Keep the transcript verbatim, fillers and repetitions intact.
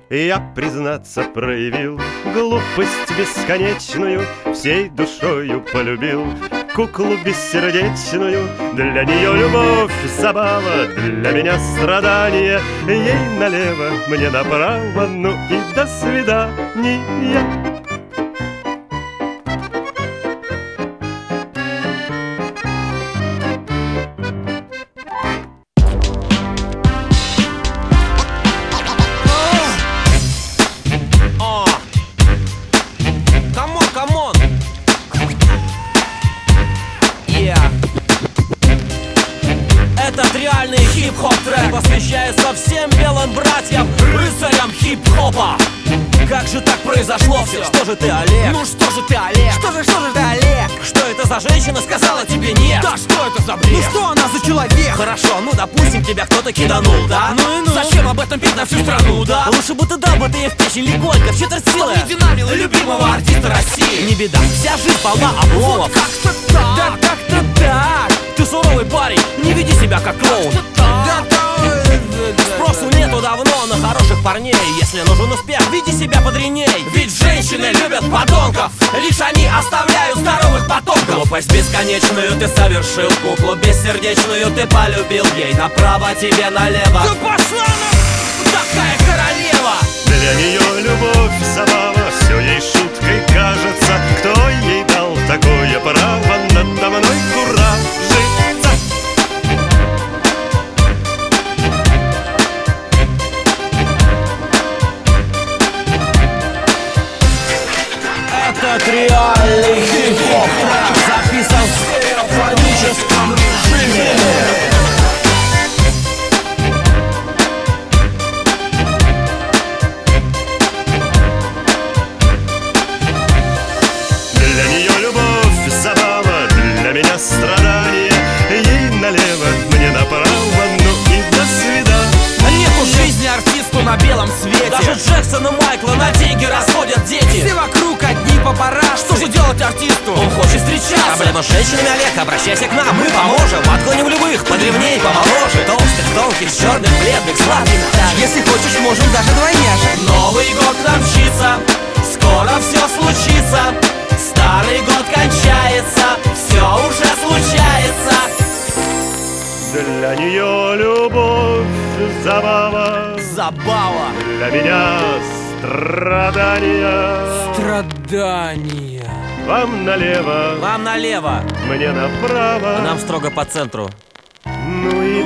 Я, признаться, проявил глупость бесконечную, всей душою полюбил куклу бессердечную. Для нее любовь забава, для меня страдание. Ей налево, мне направо, ну и до свидания. Этот реальный хип-хоп трек посвящается всем белым братьям, рыцарям хип-хопа. Как же так произошло все? Что же ты, Олег? Ну что же ты, Олег? Что же, что же ты, Олег? Что это за женщина сказала тебе нет? Да что это за бред? Ну что она за человек? Хорошо, ну допустим, тебя кто-то киданул, да? Ну и ну. Зачем об этом петь на всю страну, да? Лучше бы ты дал бы ты ей в печень легонько, в четверть силы динамил любимого артиста России. Не беда, вся жизнь полна обломов. Вот как-то так. Да как-то так. Ты суровый парень, не веди себя как клоун. Да, Спросу нету давно на хороших парней. Если нужен успех, веди себя подреней. Ведь женщины любят подонков, лишь они оставляют здоровых потомков. Глупость бесконечную ты совершил, куклу бессердечную ты полюбил. Ей направо, тебе налево. Да пошла на... Такая королева. Для нее любовь забава, все ей шуткой кажется. Кто ей дал такое право надо мной куражиться? Этот реальный хип-хоп записан в стереофоническом режиме. Для нее любовь забава, для меня страдание. Ей налево, мне направо, ну и до свидания. Нету жизни артисту на белом свете. Даже Джексон и Майкла на деньги расходят дети. Все вокруг одни папарашцы. Что же делать артисту? Он хочет встречаться. Проблема с женщинами, Олег, обращайся к нам, мы поможем. Отклоним любых, подревней, помоложе. Толстых, тонких, черных, бледных, сладких. Если хочешь, можем даже двойняшек. Новый год к нам мчится, скоро все случится. Старый год кончается, все уже случается. Для нее любовь забава, Забава. для меня страдания. Страдания. Вам налево, Вам налево, мне направо, нам строго по центру. ну и